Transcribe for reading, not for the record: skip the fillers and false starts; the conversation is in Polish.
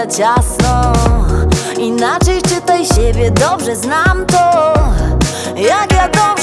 za ciasno. Inaczej czytaj siebie, dobrze znam to. Jak ja dobrze